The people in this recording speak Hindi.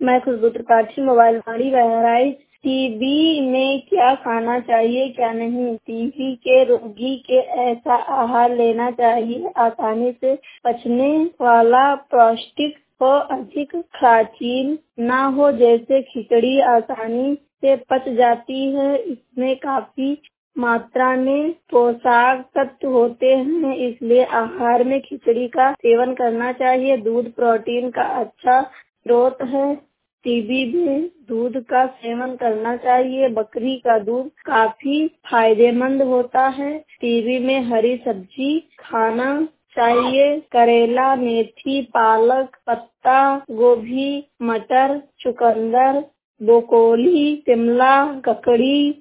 मैं खुशबू त्रिपाठी, मोबाइल वाणी बहराइच। टीबी में क्या खाना चाहिए क्या नहीं? टीबी के रोगी के ऐसा आहार लेना चाहिए आसानी से पचने वाला, पौष्टिक हो, अधिक प्राचीन ना हो। जैसे खिचड़ी आसानी से पच जाती है, इसमें काफी मात्रा में पोषक तत्व होते हैं, इसलिए आहार में खिचड़ी का सेवन करना चाहिए। दूध प्रोटीन का अच्छा स्रोत है। टीबी में दूध का सेवन करना चाहिए। बकरी का दूध काफी फायदेमंद होता है। टीबी में हरी सब्जी खाना चाहिए। करेला, मेथी, पालक, पत्ता गोभी, मटर, चुकंदर, ब्रोकोली, शिमला, ककड़ी,